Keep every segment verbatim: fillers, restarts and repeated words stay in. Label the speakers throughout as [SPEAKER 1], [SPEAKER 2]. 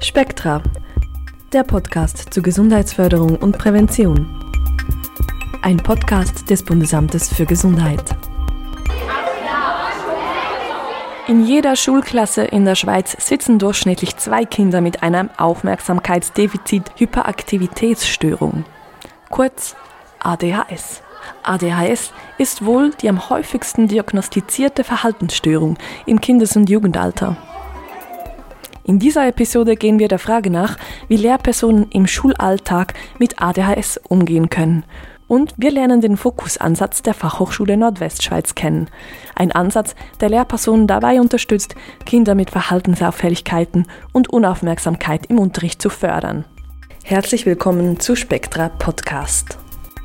[SPEAKER 1] Spektra, der Podcast zur Gesundheitsförderung und Prävention. Ein Podcast des Bundesamtes für Gesundheit. In jeder Schulklasse in der Schweiz sitzen durchschnittlich zwei Kinder mit einer Aufmerksamkeitsdefizit-Hyperaktivitätsstörung, kurz A D H S. A D H S ist wohl die am häufigsten diagnostizierte Verhaltensstörung im Kindes- und Jugendalter. In dieser Episode gehen wir der Frage nach, wie Lehrpersonen im Schulalltag mit A D H S umgehen können. Und wir lernen den Fokusansatz der Fachhochschule Nordwestschweiz kennen. Ein Ansatz, der Lehrpersonen dabei unterstützt, Kinder mit Verhaltensauffälligkeiten und Unaufmerksamkeit im Unterricht zu fördern. Herzlich willkommen zu Spektra Podcast.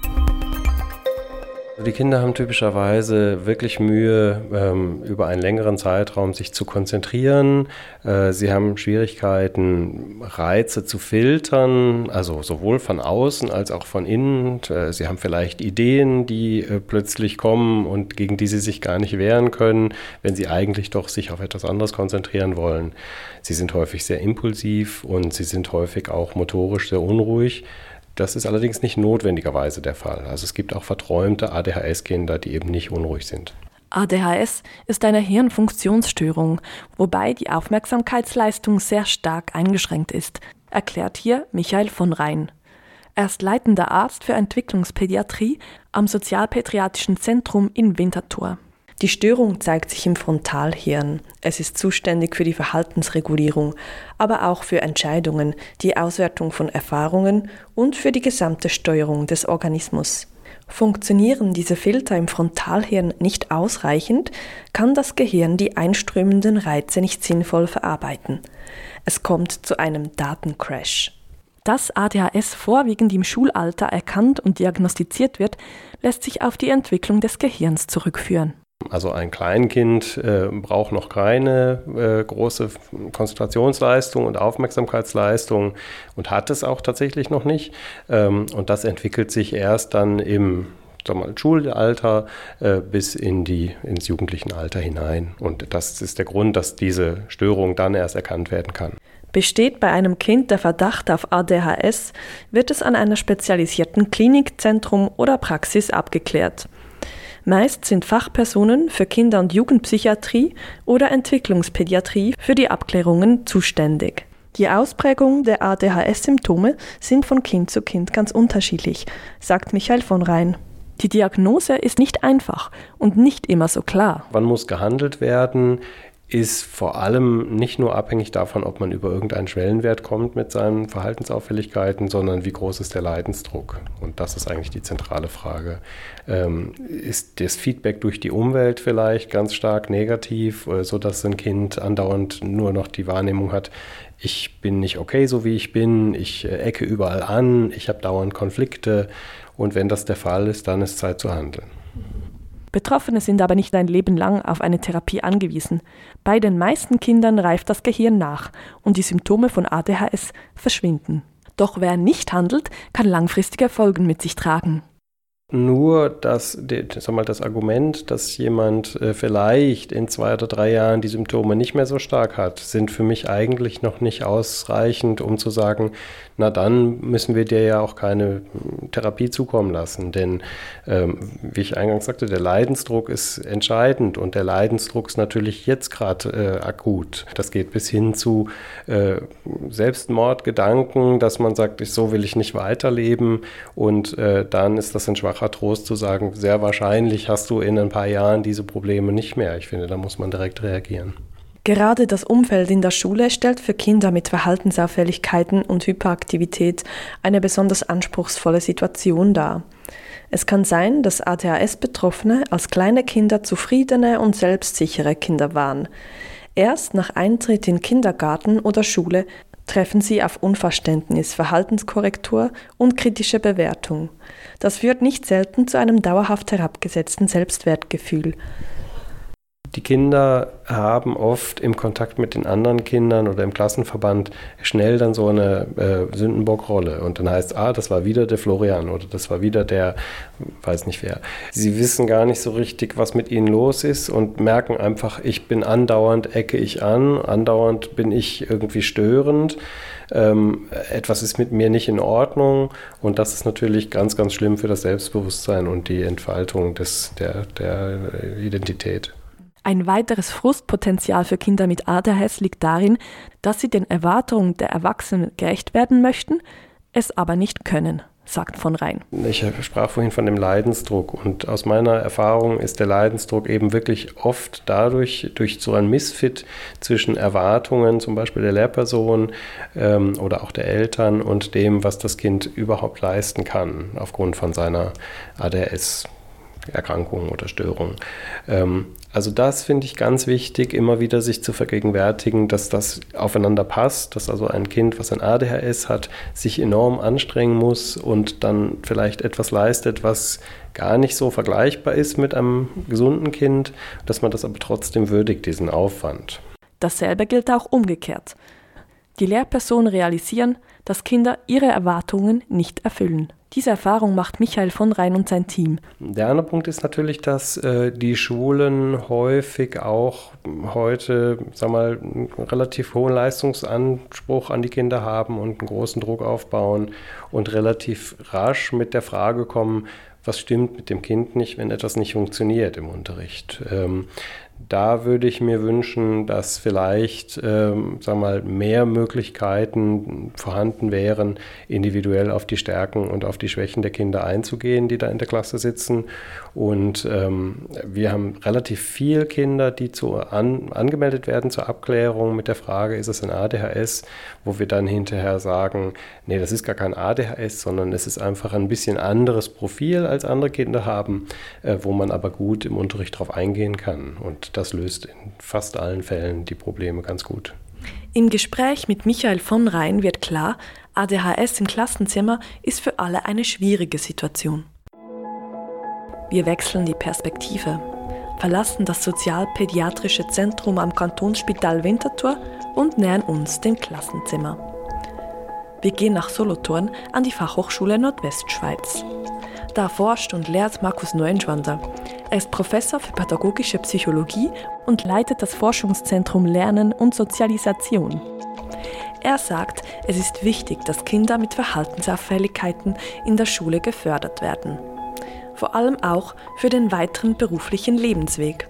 [SPEAKER 2] Die Kinder haben typischerweise wirklich Mühe, ähm, über einen längeren Zeitraum sich zu konzentrieren. Äh, sie haben Schwierigkeiten, Reize zu filtern, also sowohl von außen als auch von innen. Äh, sie haben vielleicht Ideen, die äh, plötzlich kommen und gegen die sie sich gar nicht wehren können, wenn sie eigentlich doch sich auf etwas anderes konzentrieren wollen. Sie sind häufig sehr impulsiv und sie sind häufig auch motorisch sehr unruhig. Das ist allerdings nicht notwendigerweise der Fall. Also es gibt auch verträumte A D H S-Kinder, die eben nicht unruhig sind.
[SPEAKER 1] A D H S ist eine Hirnfunktionsstörung, wobei die Aufmerksamkeitsleistung sehr stark eingeschränkt ist, erklärt hier Michael von Rhein. Er ist leitender Arzt für Entwicklungspädiatrie am Sozialpädiatrischen Zentrum in Winterthur. Die Störung zeigt sich im Frontalhirn. Es ist zuständig für die Verhaltensregulierung, aber auch für Entscheidungen, die Auswertung von Erfahrungen und für die gesamte Steuerung des Organismus. Funktionieren diese Filter im Frontalhirn nicht ausreichend, kann das Gehirn die einströmenden Reize nicht sinnvoll verarbeiten. Es kommt zu einem Datencrash. Dass A D H S vorwiegend im Schulalter erkannt und diagnostiziert wird, lässt sich auf die Entwicklung des Gehirns zurückführen.
[SPEAKER 2] Also ein Kleinkind äh, braucht noch keine äh, große Konzentrationsleistung und Aufmerksamkeitsleistung und hat es auch tatsächlich noch nicht. Ähm, und das entwickelt sich erst dann im sagen wir mal, Schulalter äh, bis in die, ins jugendliche Alter hinein. Und das ist der Grund, dass diese Störung dann erst erkannt werden kann.
[SPEAKER 1] Besteht bei einem Kind der Verdacht auf A D H S, wird es an einer spezialisierten Klinik, Zentrum oder Praxis abgeklärt. Meist sind Fachpersonen für Kinder- und Jugendpsychiatrie oder Entwicklungspädiatrie für die Abklärungen zuständig. Die Ausprägung der A D H S-Symptome sind von Kind zu Kind ganz unterschiedlich, sagt Michael von Rhein. Die Diagnose ist nicht einfach und nicht immer so klar.
[SPEAKER 2] Wann muss gehandelt werden? Ist vor allem nicht nur abhängig davon, ob man über irgendeinen Schwellenwert kommt mit seinen Verhaltensauffälligkeiten, sondern wie groß ist der Leidensdruck? Und das ist eigentlich die zentrale Frage. Ähm, ist das Feedback durch die Umwelt vielleicht ganz stark negativ, sodass ein Kind andauernd nur noch die Wahrnehmung hat, ich bin nicht okay, so wie ich bin, ich ecke überall an, ich habe dauernd Konflikte. Und wenn das der Fall ist, dann ist Zeit zu handeln.
[SPEAKER 1] Betroffene sind aber nicht ein Leben lang auf eine Therapie angewiesen. Bei den meisten Kindern reift das Gehirn nach und die Symptome von A D H S verschwinden. Doch wer nicht handelt, kann langfristige Folgen mit sich tragen.
[SPEAKER 2] Nur das, sag mal, das Argument, dass jemand äh, vielleicht in zwei oder drei Jahren die Symptome nicht mehr so stark hat, sind für mich eigentlich noch nicht ausreichend, um zu sagen, na dann müssen wir dir ja auch keine Therapie zukommen lassen. Denn, ähm, wie ich eingangs sagte, der Leidensdruck ist entscheidend und der Leidensdruck ist natürlich jetzt gerade äh, akut. Das geht bis hin zu äh, Selbstmordgedanken, dass man sagt, so will ich nicht weiterleben und äh, dann ist das ein schwacher Trost zu sagen, sehr wahrscheinlich hast du in ein paar Jahren diese Probleme nicht mehr. Ich finde, da muss man direkt reagieren.
[SPEAKER 1] Gerade das Umfeld in der Schule stellt für Kinder mit Verhaltensauffälligkeiten und Hyperaktivität eine besonders anspruchsvolle Situation dar. Es kann sein, dass A D H S-Betroffene als kleine Kinder zufriedene und selbstsichere Kinder waren. Erst nach Eintritt in Kindergarten oder Schule treffen sie auf Unverständnis, Verhaltenskorrektur und kritische Bewertung. Das führt nicht selten zu einem dauerhaft herabgesetzten Selbstwertgefühl.
[SPEAKER 2] Die Kinder haben oft im Kontakt mit den anderen Kindern oder im Klassenverband schnell dann so eine äh, Sündenbockrolle. Und dann heißt, ah, das war wieder der Florian oder das war wieder der, weiß nicht wer. Sie wissen gar nicht so richtig, was mit ihnen los ist und merken einfach, ich bin andauernd, ecke ich an, andauernd bin ich irgendwie störend. Ähm, etwas ist mit mir nicht in Ordnung und das ist natürlich ganz, ganz schlimm für das Selbstbewusstsein und die Entfaltung des, der, der Identität.
[SPEAKER 1] Ein weiteres Frustpotenzial für Kinder mit A D H S liegt darin, dass sie den Erwartungen der Erwachsenen gerecht werden möchten, es aber nicht können, sagt von Rhein.
[SPEAKER 2] Ich sprach vorhin von dem Leidensdruck und aus meiner Erfahrung ist der Leidensdruck eben wirklich oft dadurch, durch so ein Missfit zwischen Erwartungen, zum Beispiel der Lehrperson ähm, oder auch der Eltern und dem, was das Kind überhaupt leisten kann, aufgrund von seiner A D H S-Erkrankung oder Störung. Ähm, Also das finde ich ganz wichtig, immer wieder sich zu vergegenwärtigen, dass das aufeinander passt, dass also ein Kind, was ein A D H S hat, sich enorm anstrengen muss und dann vielleicht etwas leistet, was gar nicht so vergleichbar ist mit einem gesunden Kind, dass man das aber trotzdem würdigt, diesen Aufwand.
[SPEAKER 1] Dasselbe gilt auch umgekehrt. Die Lehrpersonen realisieren, dass Kinder ihre Erwartungen nicht erfüllen. Diese Erfahrung macht Michael von Rhein und sein Team.
[SPEAKER 2] Der andere Punkt ist natürlich, dass äh, die Schulen häufig auch heute, sag mal, einen relativ hohen Leistungsanspruch an die Kinder haben und einen großen Druck aufbauen und relativ rasch mit der Frage kommen, was stimmt mit dem Kind nicht, wenn etwas nicht funktioniert im Unterricht. Ähm, Da würde ich mir wünschen, dass vielleicht ähm, sagen wir mal, mehr Möglichkeiten vorhanden wären, individuell auf die Stärken und auf die Schwächen der Kinder einzugehen, die da in der Klasse sitzen. Und ähm, wir haben relativ viele Kinder, die zu an, angemeldet werden zur Abklärung mit der Frage, ist es ein A D H S, wo wir dann hinterher sagen, nee, das ist gar kein A D H S, sondern es ist einfach ein bisschen anderes Profil als andere Kinder haben, äh, wo man aber gut im Unterricht drauf eingehen kann. Und das löst in fast allen Fällen die Probleme ganz gut.
[SPEAKER 1] Im Gespräch mit Michael von Rhein wird klar, A D H S im Klassenzimmer ist für alle eine schwierige Situation. Wir wechseln die Perspektive, verlassen das sozialpädiatrische Zentrum am Kantonsspital Winterthur und nähern uns dem Klassenzimmer. Wir gehen nach Solothurn an die Fachhochschule Nordwestschweiz. Da forscht und lehrt Markus Neuenschwander. Er ist Professor für pädagogische Psychologie und leitet das Forschungszentrum Lernen und Sozialisation. Er sagt, es ist wichtig, dass Kinder mit Verhaltensauffälligkeiten in der Schule gefördert werden. Vor allem auch für den weiteren beruflichen Lebensweg.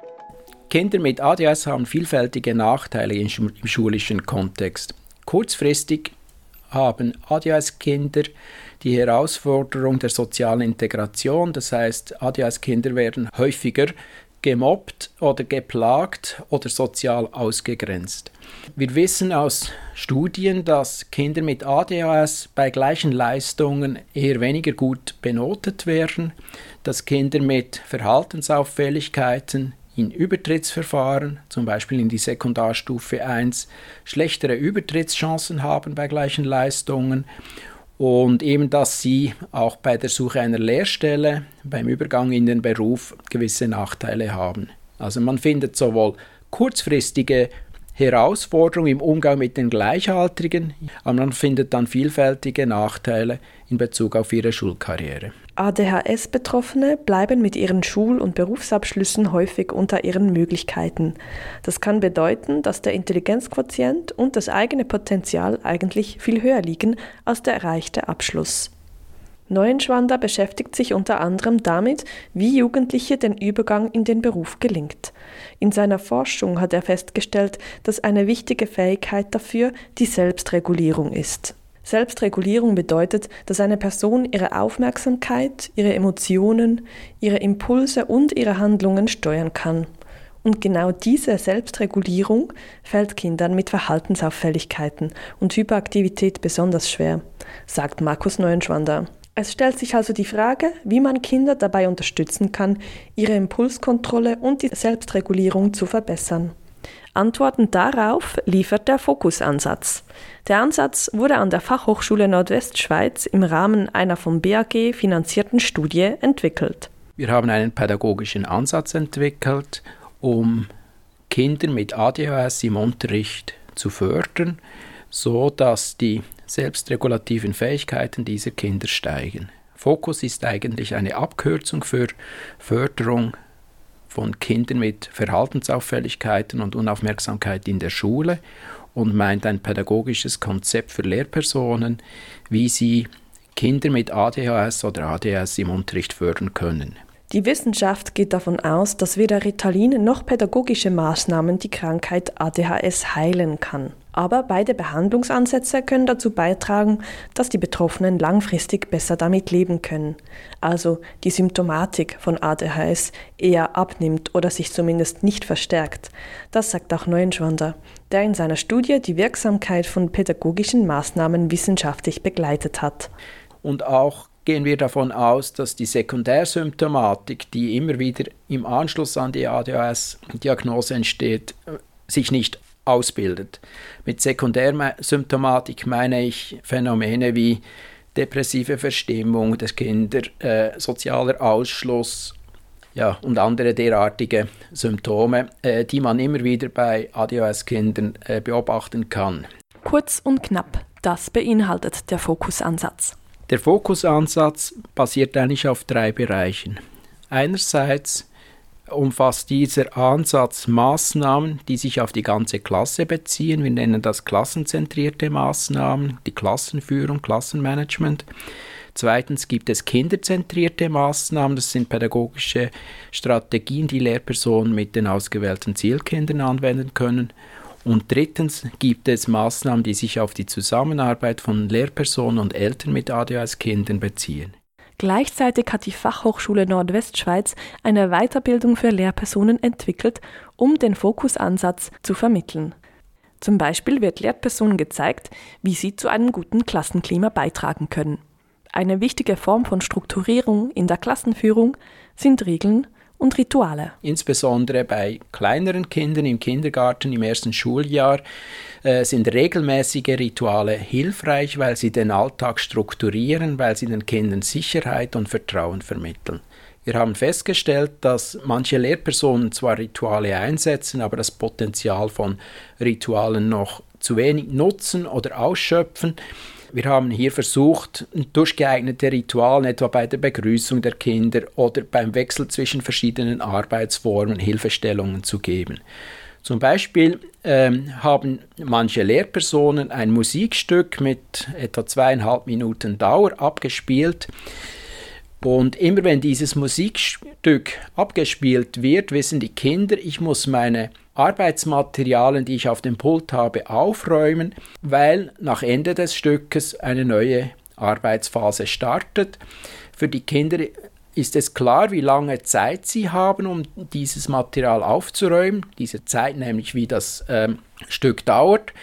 [SPEAKER 3] Kinder mit A D H S haben vielfältige Nachteile im schulischen Kontext. Kurzfristig haben A D H S-Kinder die Herausforderung der sozialen Integration. Das heißt, A D H S-Kinder werden häufiger gemobbt oder geplagt oder sozial ausgegrenzt. Wir wissen aus Studien, dass Kinder mit A D H S bei gleichen Leistungen eher weniger gut benotet werden, dass Kinder mit Verhaltensauffälligkeiten in Übertrittsverfahren, zum Beispiel in die Sekundarstufe eins, schlechtere Übertrittschancen haben bei gleichen Leistungen und eben, dass sie auch bei der Suche einer Lehrstelle, beim Übergang in den Beruf gewisse Nachteile haben. Also man findet sowohl kurzfristige Herausforderungen im Umgang mit den Gleichaltrigen, aber man findet dann vielfältige Nachteile in Bezug auf ihre Schulkarriere.
[SPEAKER 1] A D H S-Betroffene bleiben mit ihren Schul- und Berufsabschlüssen häufig unter ihren Möglichkeiten. Das kann bedeuten, dass der Intelligenzquotient und das eigene Potenzial eigentlich viel höher liegen als der erreichte Abschluss. Neuenschwander beschäftigt sich unter anderem damit, wie Jugendliche den Übergang in den Beruf gelingt. In seiner Forschung hat er festgestellt, dass eine wichtige Fähigkeit dafür die Selbstregulierung ist. Selbstregulierung bedeutet, dass eine Person ihre Aufmerksamkeit, ihre Emotionen, ihre Impulse und ihre Handlungen steuern kann. Und genau diese Selbstregulierung fällt Kindern mit Verhaltensauffälligkeiten und Hyperaktivität besonders schwer, sagt Markus Neuenschwander. Es stellt sich also die Frage, wie man Kinder dabei unterstützen kann, ihre Impulskontrolle und die Selbstregulierung zu verbessern. Antworten darauf liefert der Fokusansatz. Der Ansatz wurde an der Fachhochschule Nordwestschweiz im Rahmen einer vom B A G finanzierten Studie entwickelt.
[SPEAKER 3] Wir haben einen pädagogischen Ansatz entwickelt um Kinder mit A D H S im Unterricht zu fördern, so dass die selbstregulativen Fähigkeiten dieser Kinder steigen. Fokus ist eigentlich eine Abkürzung für Förderung von Kindern mit Verhaltensauffälligkeiten und Unaufmerksamkeit in der Schule und meint ein pädagogisches Konzept für Lehrpersonen, wie sie Kinder mit A D H S oder A D S im Unterricht fördern können.
[SPEAKER 1] Die Wissenschaft geht davon aus, dass weder Ritalin noch pädagogische Maßnahmen die Krankheit A D H S heilen kann. Aber beide Behandlungsansätze können dazu beitragen, dass die Betroffenen langfristig besser damit leben können. Also die Symptomatik von A D H S eher abnimmt oder sich zumindest nicht verstärkt. Das sagt auch Neuenschwander, der in seiner Studie die Wirksamkeit von pädagogischen Maßnahmen wissenschaftlich begleitet hat.
[SPEAKER 3] Und auch gehen wir davon aus, dass die Sekundärsymptomatik, die immer wieder im Anschluss an die A D H S-Diagnose entsteht, sich nicht ausbildet. Mit Sekundärsymptomatik meine ich Phänomene wie depressive Verstimmung der Kinder, äh, sozialer Ausschluss, ja, und andere derartige Symptome, äh, die man immer wieder bei A D H S-Kindern äh, beobachten kann.
[SPEAKER 1] Kurz und knapp, das beinhaltet der Fokusansatz.
[SPEAKER 3] Der Fokusansatz basiert eigentlich auf drei Bereichen. Einerseits umfasst dieser Ansatz Maßnahmen, die sich auf die ganze Klasse beziehen. Wir nennen das klassenzentrierte Maßnahmen, die Klassenführung, Klassenmanagement. Zweitens gibt es kinderzentrierte Maßnahmen, das sind pädagogische Strategien, die Lehrpersonen mit den ausgewählten Zielkindern anwenden können. Und drittens gibt es Maßnahmen, die sich auf die Zusammenarbeit von Lehrpersonen und Eltern mit A D H S-Kindern beziehen.
[SPEAKER 1] Gleichzeitig hat die Fachhochschule Nordwestschweiz eine Weiterbildung für Lehrpersonen entwickelt, um den Fokusansatz zu vermitteln. Zum Beispiel wird Lehrpersonen gezeigt, wie sie zu einem guten Klassenklima beitragen können. Eine wichtige Form von Strukturierung in der Klassenführung sind Regeln und Rituale.
[SPEAKER 3] Insbesondere bei kleineren Kindern im Kindergarten im ersten Schuljahr äh, sind regelmäßige Rituale hilfreich, weil sie den Alltag strukturieren, weil sie den Kindern Sicherheit und Vertrauen vermitteln. Wir haben festgestellt, dass manche Lehrpersonen zwar Rituale einsetzen, aber das Potenzial von Ritualen noch zu wenig nutzen oder ausschöpfen. Wir haben hier versucht, durch geeignete Rituale, etwa bei der Begrüßung der Kinder oder beim Wechsel zwischen verschiedenen Arbeitsformen, Hilfestellungen zu geben. Zum Beispiel ähm, haben manche Lehrpersonen ein Musikstück mit etwa zweieinhalb Minuten Dauer abgespielt. Und immer wenn dieses Musikstück abgespielt wird, wissen die Kinder, ich muss meine Arbeitsmaterialien, die ich auf dem Pult habe, aufräumen, weil nach Ende des Stückes eine neue Arbeitsphase startet. Für die Kinder ist es klar, wie lange Zeit sie haben, um dieses Material aufzuräumen, diese Zeit nämlich, wie das ähm, Stück dauert.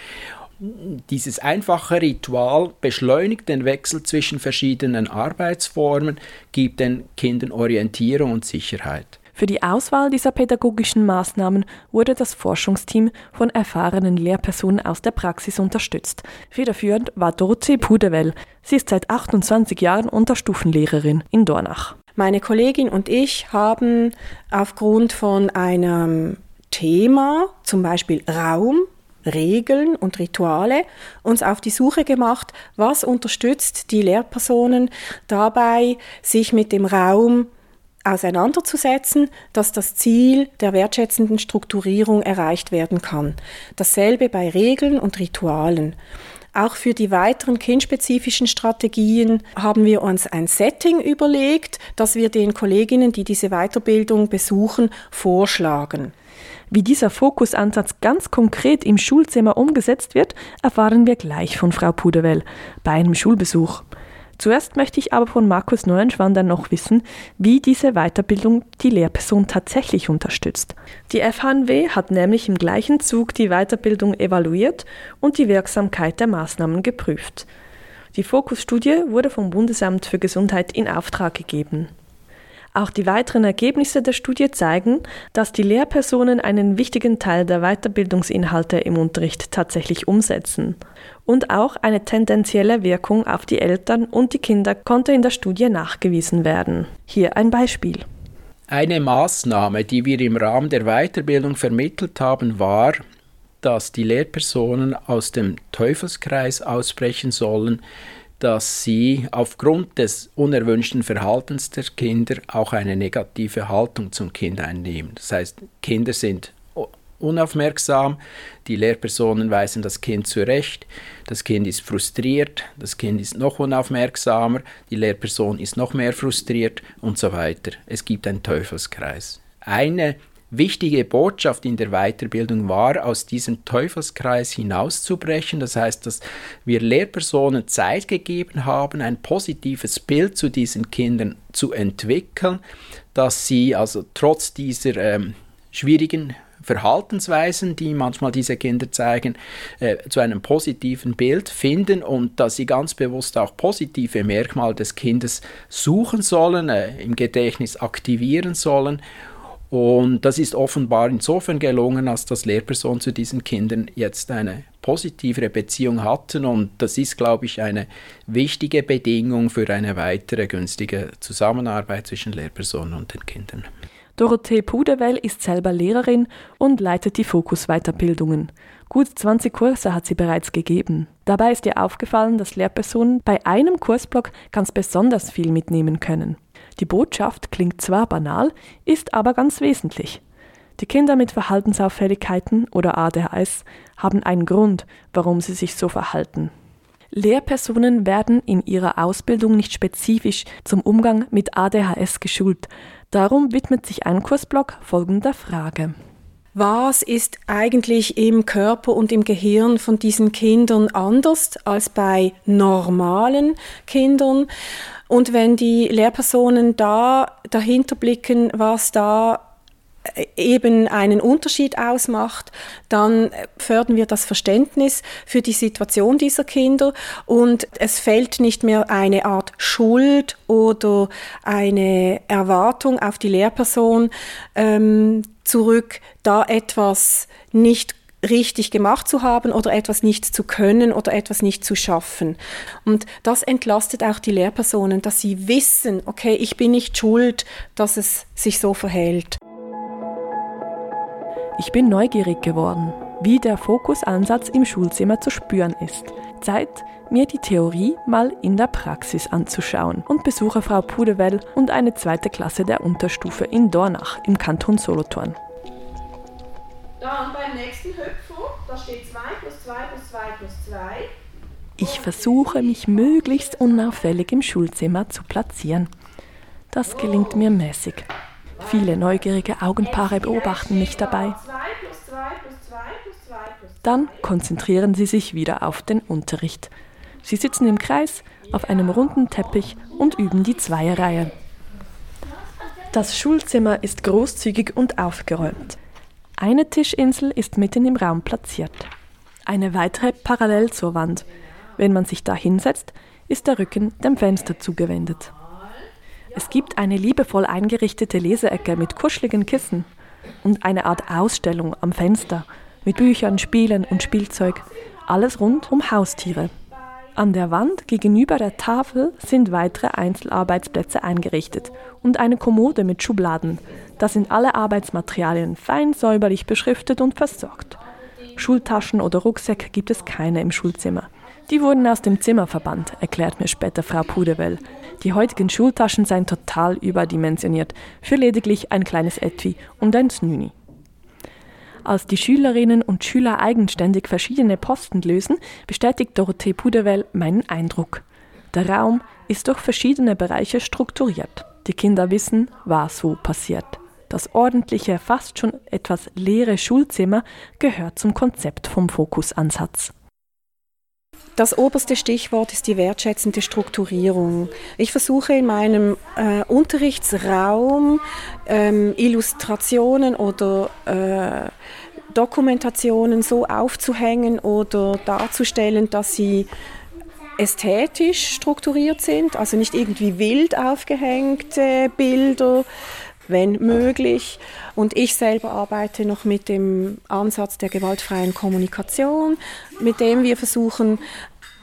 [SPEAKER 3] Dieses einfache Ritual beschleunigt den Wechsel zwischen verschiedenen Arbeitsformen, gibt den Kindern Orientierung und Sicherheit.
[SPEAKER 1] Für die Auswahl dieser pädagogischen Maßnahmen wurde das Forschungsteam von erfahrenen Lehrpersonen aus der Praxis unterstützt. Federführend war Dorothee Pudevel. Sie ist seit achtundzwanzig Jahren Unterstufenlehrerin in Dornach.
[SPEAKER 4] Meine Kollegin und ich haben aufgrund von einem Thema, zum Beispiel Raum, Regeln und Rituale, uns auf die Suche gemacht, was unterstützt die Lehrpersonen dabei, sich mit dem Raum auseinanderzusetzen, dass das Ziel der wertschätzenden Strukturierung erreicht werden kann. Dasselbe bei Regeln und Ritualen. Auch für die weiteren kindspezifischen Strategien haben wir uns ein Setting überlegt, das wir den Kolleginnen, die diese Weiterbildung besuchen, vorschlagen.
[SPEAKER 1] Wie dieser Fokusansatz ganz konkret im Schulzimmer umgesetzt wird, erfahren wir gleich von Frau Pudevel bei einem Schulbesuch. Zuerst möchte ich aber von Markus Neuenschwander noch wissen, wie diese Weiterbildung die Lehrperson tatsächlich unterstützt. Die F H N W hat nämlich im gleichen Zug die Weiterbildung evaluiert und die Wirksamkeit der Maßnahmen geprüft. Die Fokusstudie wurde vom Bundesamt für Gesundheit in Auftrag gegeben. Auch die weiteren Ergebnisse der Studie zeigen, dass die Lehrpersonen einen wichtigen Teil der Weiterbildungsinhalte im Unterricht tatsächlich umsetzen. Und auch eine tendenzielle Wirkung auf die Eltern und die Kinder konnte in der Studie nachgewiesen werden. Hier ein Beispiel.
[SPEAKER 3] Eine Maßnahme, die wir im Rahmen der Weiterbildung vermittelt haben, war, dass die Lehrpersonen aus dem Teufelskreis ausbrechen sollen, dass sie aufgrund des unerwünschten Verhaltens der Kinder auch eine negative Haltung zum Kind einnehmen. Das heißt, Kinder sind unaufmerksam, die Lehrpersonen weisen das Kind zurecht, das Kind ist frustriert, das Kind ist noch unaufmerksamer, die Lehrperson ist noch mehr frustriert und so weiter. Es gibt einen Teufelskreis. Eine wichtige Botschaft in der Weiterbildung war, aus diesem Teufelskreis hinauszubrechen. Das heißt, dass wir Lehrpersonen Zeit gegeben haben, ein positives Bild zu diesen Kindern zu entwickeln, dass sie also trotz dieser ähm, schwierigen Verhaltensweisen, die manchmal diese Kinder zeigen, äh, zu einem positiven Bild finden und dass sie ganz bewusst auch positive Merkmale des Kindes suchen sollen, äh, im Gedächtnis aktivieren sollen. Und das ist offenbar insofern gelungen, als dass Lehrpersonen zu diesen Kindern jetzt eine positivere Beziehung hatten. Und das ist, glaube ich, eine wichtige Bedingung für eine weitere günstige Zusammenarbeit zwischen Lehrpersonen und den Kindern.
[SPEAKER 1] Dorothee Puderwell ist selber Lehrerin und leitet die Fokus-Weiterbildungen. Gut zwanzig Kurse hat sie bereits gegeben. Dabei ist ihr aufgefallen, dass Lehrpersonen bei einem Kursblock ganz besonders viel mitnehmen können. Die Botschaft klingt zwar banal, ist aber ganz wesentlich. Die Kinder mit Verhaltensauffälligkeiten oder A D H S haben einen Grund, warum sie sich so verhalten. Lehrpersonen werden in ihrer Ausbildung nicht spezifisch zum Umgang mit A D H S geschult. Darum widmet sich ein Kursblock folgender Frage.
[SPEAKER 4] Was ist eigentlich im Körper und im Gehirn von diesen Kindern anders als bei normalen Kindern? Und wenn die Lehrpersonen da dahinter blicken, was da eben einen Unterschied ausmacht, dann fördern wir das Verständnis für die Situation dieser Kinder und es fällt nicht mehr eine Art Schuld oder eine Erwartung auf die Lehrperson ähm, zurück, da etwas nicht richtig gemacht zu haben oder etwas nicht zu können oder etwas nicht zu schaffen. Und das entlastet auch die Lehrpersonen, dass sie wissen, okay, ich bin nicht schuld, dass es sich so verhält.
[SPEAKER 1] Ich bin neugierig geworden, wie der Fokusansatz im Schulzimmer zu spüren ist. Zeit, mir die Theorie mal in der Praxis anzuschauen und besuche Frau Puderwell und eine zweite Klasse der Unterstufe in Dornach im Kanton Solothurn.
[SPEAKER 5] Dann beim nächsten Hüpfen, da steht zwei plus zwei plus zwei plus zwei.
[SPEAKER 1] Ich versuche, mich möglichst unauffällig im Schulzimmer zu platzieren. Das gelingt mir mäßig. Viele neugierige Augenpaare beobachten mich dabei. Dann konzentrieren sie sich wieder auf den Unterricht. Sie sitzen im Kreis auf einem runden Teppich und üben die Zweierreihe. Das Schulzimmer ist großzügig und aufgeräumt. Eine Tischinsel ist mitten im Raum platziert. Eine weitere parallel zur Wand. Wenn man sich da hinsetzt, ist der Rücken dem Fenster zugewendet. Es gibt eine liebevoll eingerichtete Leseecke mit kuscheligen Kissen und eine Art Ausstellung am Fenster mit Büchern, Spielen und Spielzeug. Alles rund um Haustiere. An der Wand gegenüber der Tafel sind weitere Einzelarbeitsplätze eingerichtet und eine Kommode mit Schubladen. Da sind alle Arbeitsmaterialien fein säuberlich beschriftet und versorgt. Schultaschen oder Rucksäcke gibt es keine im Schulzimmer. Die wurden aus dem Zimmer verbannt, erklärt mir später Frau Puderwell. Die heutigen Schultaschen seien total überdimensioniert, für lediglich ein kleines Etui und ein Snüni. Als die Schülerinnen und Schüler eigenständig verschiedene Posten lösen, bestätigt Dorothee Puderwell meinen Eindruck. Der Raum ist durch verschiedene Bereiche strukturiert. Die Kinder wissen, was wo passiert. Das ordentliche, fast schon etwas leere Schulzimmer gehört zum Konzept vom Fokusansatz.
[SPEAKER 4] Das oberste Stichwort ist die wertschätzende Strukturierung. Ich versuche in meinem äh, Unterrichtsraum ähm, Illustrationen oder äh, Dokumentationen so aufzuhängen oder darzustellen, dass sie ästhetisch strukturiert sind, also nicht irgendwie wild aufgehängte Bilder, wenn möglich. Und ich selber arbeite noch mit dem Ansatz der gewaltfreien Kommunikation, mit dem wir versuchen,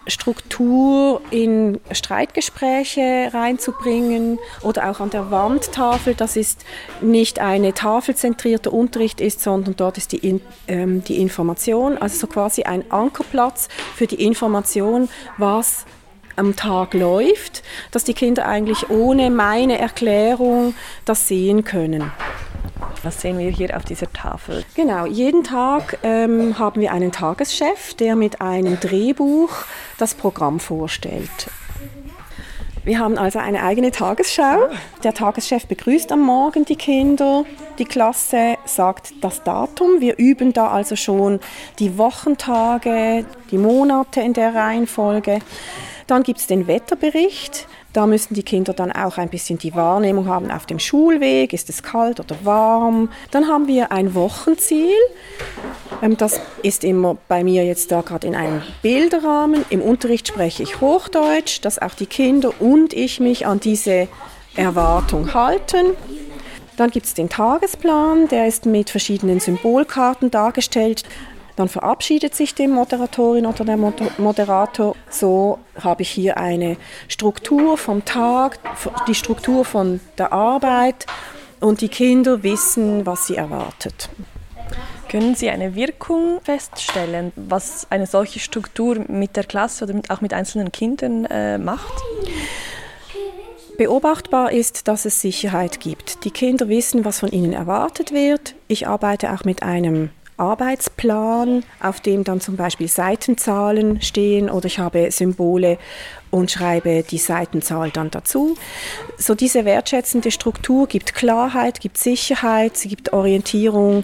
[SPEAKER 4] Struktur in Streitgespräche reinzubringen oder auch an der Wandtafel, dass es nicht eine tafelzentrierter Unterricht ist, sondern dort ist die, in, ähm, die Information, also so quasi ein Ankerplatz für die Information, was am Tag läuft, dass die Kinder eigentlich ohne meine Erklärung das sehen können.
[SPEAKER 1] Was sehen wir hier auf dieser Tafel?
[SPEAKER 4] Genau, jeden Tag ähm, haben wir einen Tageschef, der mit einem Drehbuch das Programm vorstellt. Wir haben also eine eigene Tagesschau. Der Tageschef begrüßt am Morgen die Kinder, die Klasse sagt das Datum. Wir üben da also schon die Wochentage, die Monate in der Reihenfolge. Dann gibt es den Wetterbericht. Da müssen die Kinder dann auch ein bisschen die Wahrnehmung haben auf dem Schulweg. Ist es kalt oder warm? Dann haben wir ein Wochenziel. Das ist immer bei mir jetzt da gerade in einem Bilderrahmen. Im Unterricht spreche ich Hochdeutsch, dass auch die Kinder und ich mich an diese Erwartung halten. Dann gibt es den Tagesplan, der ist mit verschiedenen Symbolkarten dargestellt. Dann verabschiedet sich die Moderatorin oder der Moderator. So habe ich hier eine Struktur vom Tag, die Struktur von der Arbeit und die Kinder wissen, was sie erwartet.
[SPEAKER 1] Können Sie eine Wirkung feststellen, was eine solche Struktur mit der Klasse oder auch mit einzelnen Kindern äh, macht?
[SPEAKER 4] Beobachtbar ist, dass es Sicherheit gibt. Die Kinder wissen, was von ihnen erwartet wird. Ich arbeite auch mit einem Arbeitsplan, auf dem dann zum Beispiel Seitenzahlen stehen oder ich habe Symbole und schreibe die Seitenzahl dann dazu. So diese wertschätzende Struktur gibt Klarheit, gibt Sicherheit, sie gibt Orientierung.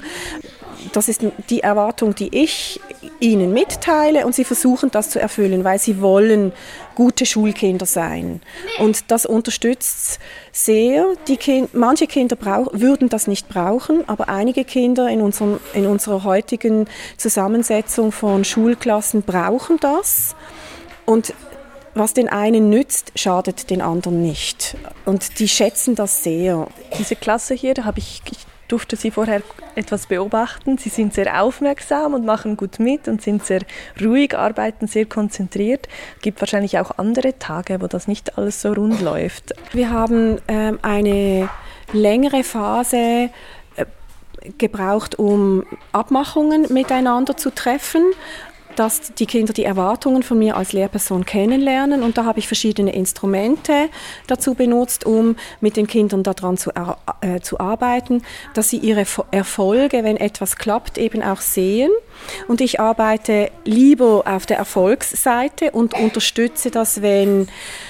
[SPEAKER 4] Das ist die Erwartung, die ich ihnen mitteile und sie versuchen das zu erfüllen, weil sie wollen gute Schulkinder sein. Und das unterstützt sehr. Die kind, manche Kinder brauch, würden das nicht brauchen, aber einige Kinder in, unserem, in unserer heutigen Zusammensetzung von Schulklassen brauchen das. Und was den einen nützt, schadet den anderen nicht. Und die schätzen das sehr.
[SPEAKER 1] Diese Klasse hier, da habe ich... ich durfte Sie vorher etwas beobachten. Sie sind sehr aufmerksam und machen gut mit und sind sehr ruhig, arbeiten sehr konzentriert. Es gibt wahrscheinlich auch andere Tage, wo das nicht alles so rund läuft.
[SPEAKER 4] Wir haben ähm, eine längere Phase äh, gebraucht, um Abmachungen miteinander zu treffen, dass die Kinder die Erwartungen von mir als Lehrperson kennenlernen. Und da habe ich verschiedene Instrumente dazu benutzt, um mit den Kindern daran zu, äh, zu arbeiten, dass sie ihre Erfolge, wenn etwas klappt, eben auch sehen. Und ich arbeite lieber auf der Erfolgsseite und unterstütze das, wenn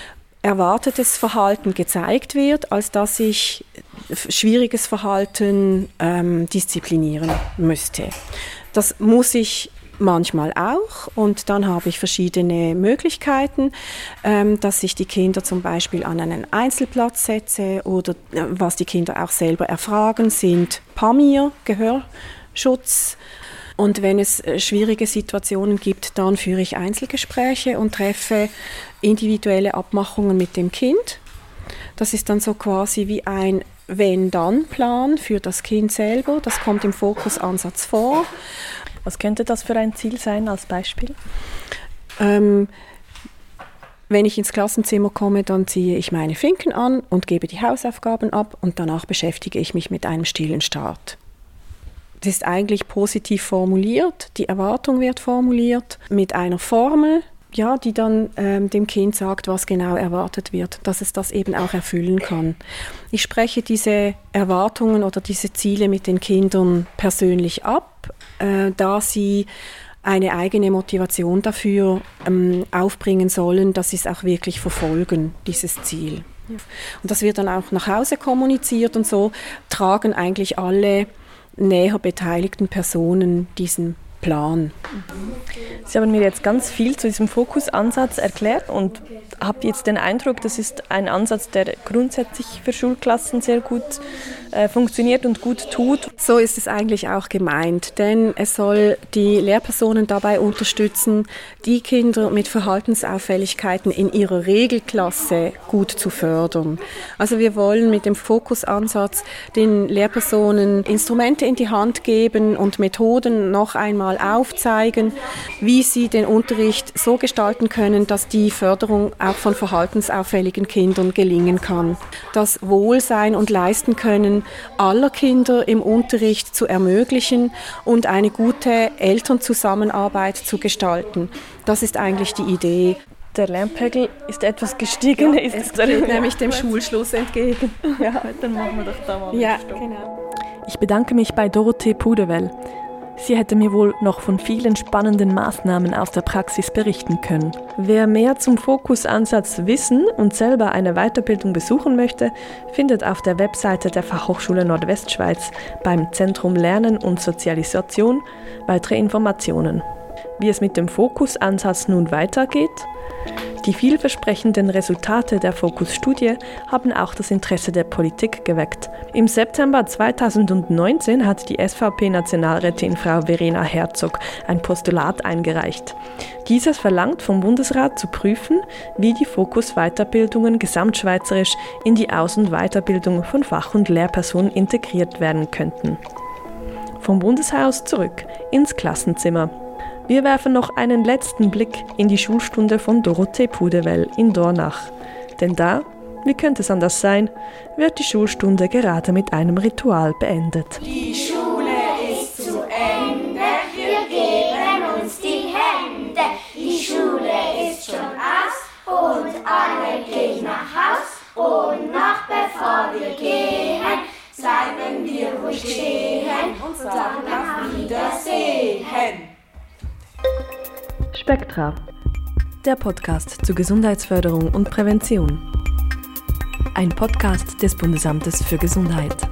[SPEAKER 4] erwartetes Verhalten gezeigt wird, als dass ich schwieriges Verhalten ähm, disziplinieren müsste. Das muss ich manchmal auch und dann habe ich verschiedene Möglichkeiten, ähm, dass ich die Kinder zum Beispiel an einen Einzelplatz setze oder äh, was die Kinder auch selber erfragen, sind Pamir, Gehörschutz. Und wenn es äh, schwierige Situationen gibt, dann führe ich Einzelgespräche und treffe individuelle Abmachungen mit dem Kind. Das ist dann so quasi wie ein Wenn-Dann-Plan für das Kind selber. Das kommt im Fokusansatz vor.
[SPEAKER 1] Was könnte das für ein Ziel sein als Beispiel?
[SPEAKER 4] Ähm, wenn ich ins Klassenzimmer komme, dann ziehe ich meine Finken an und gebe die Hausaufgaben ab und danach beschäftige ich mich mit einem stillen Start. Das ist eigentlich positiv formuliert, die Erwartung wird formuliert mit einer Formel, ja, die dann ähm, dem Kind sagt, was genau erwartet wird, dass es das eben auch erfüllen kann. Ich spreche diese Erwartungen oder diese Ziele mit den Kindern persönlich ab, äh, da sie eine eigene Motivation dafür ähm, aufbringen sollen, dass sie es auch wirklich verfolgen, dieses Ziel. Ja. Und das wird dann auch nach Hause kommuniziert und so tragen eigentlich alle näher beteiligten Personen diesen Plan.
[SPEAKER 1] Sie haben mir jetzt ganz viel zu diesem Fokusansatz erklärt und habe jetzt den Eindruck, das ist ein Ansatz, der grundsätzlich für Schulklassen sehr gut äh, funktioniert und gut tut.
[SPEAKER 4] So ist es eigentlich auch gemeint, denn es soll die Lehrpersonen dabei unterstützen, die Kinder mit Verhaltensauffälligkeiten in ihrer Regelklasse gut zu fördern. Also wir wollen mit dem Fokusansatz den Lehrpersonen Instrumente in die Hand geben und Methoden noch einmal einmal aufzeigen, wie sie den Unterricht so gestalten können, dass die Förderung auch von verhaltensauffälligen Kindern gelingen kann. Das Wohlsein und Leisten können aller Kinder im Unterricht zu ermöglichen und eine gute Elternzusammenarbeit zu gestalten. Das ist eigentlich die Idee.
[SPEAKER 1] Der Lernpegel ist etwas gestiegen.
[SPEAKER 4] Ja,
[SPEAKER 1] ist
[SPEAKER 4] es
[SPEAKER 1] es
[SPEAKER 4] geht nämlich dem Schulschluss entgegen.
[SPEAKER 1] Ja, dann machen wir doch da mal
[SPEAKER 4] Ja,
[SPEAKER 1] einen Stopp.
[SPEAKER 4] genau.
[SPEAKER 1] Ich bedanke mich bei Dorothee Pudevel. Sie hätte mir wohl noch von vielen spannenden Maßnahmen aus der Praxis berichten können. Wer mehr zum Fokusansatz wissen und selber eine Weiterbildung besuchen möchte, findet auf der Webseite der Fachhochschule Nordwestschweiz beim Zentrum Lernen und Sozialisation weitere Informationen. Wie es mit dem Fokusansatz nun weitergeht? Die vielversprechenden Resultate der Fokus-Studie haben auch das Interesse der Politik geweckt. Im September zweitausendneunzehn hat die S V P-Nationalrätin Frau Verena Herzog ein Postulat eingereicht. Dieses verlangt vom Bundesrat zu prüfen, wie die Fokus-Weiterbildungen gesamtschweizerisch in die Aus- und Weiterbildung von Fach- und Lehrpersonen integriert werden könnten. Vom Bundeshaus zurück ins Klassenzimmer. Wir werfen noch einen letzten Blick in die Schulstunde von Dorothee Pudevel in Dornach. Denn da, wie könnte es anders sein, wird die Schulstunde gerade mit einem Ritual beendet.
[SPEAKER 6] Die Schule ist zu Ende, wir geben uns die Hände. Die Schule ist schon aus und alle gehen nach Haus. Und noch bevor wir gehen, bleiben wir ruhig stehen und sagen auf Wiedersehen.
[SPEAKER 1] Spektra, der Podcast zur Gesundheitsförderung und Prävention. Ein Podcast des Bundesamtes für Gesundheit.